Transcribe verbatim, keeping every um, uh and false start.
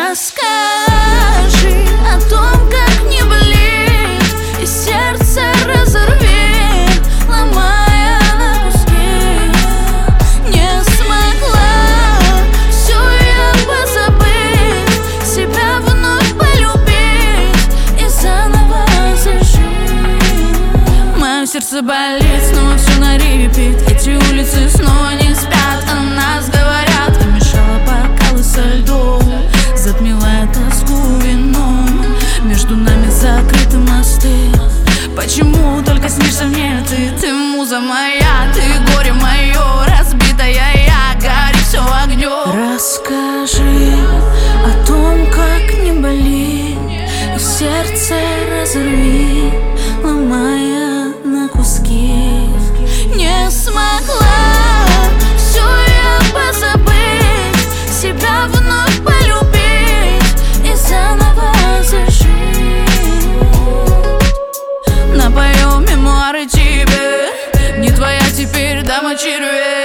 Расскажи о том, как не болеть и сердце разорви, ломая на куски. Не смогла все я позабыть, себя вновь полюбить и заново зажить. Мое сердце болит, снова все на репит. Эти улицы снова не спят, о нас говорят. И мешала бокалы со льдом, затмила тоску вином. Между нами закрыты мосты. Почему только снишься мне ты? Ты муза моя, ты горе мое, разбитая я, гори все огнем. Расскажи о том, как не болеть и сердце разорви, ломая на куски. Не смогла все я позабыть, себя вновь полюбить и заново зажить. Напоем мемуары тебе, не твоя теперь дама червей.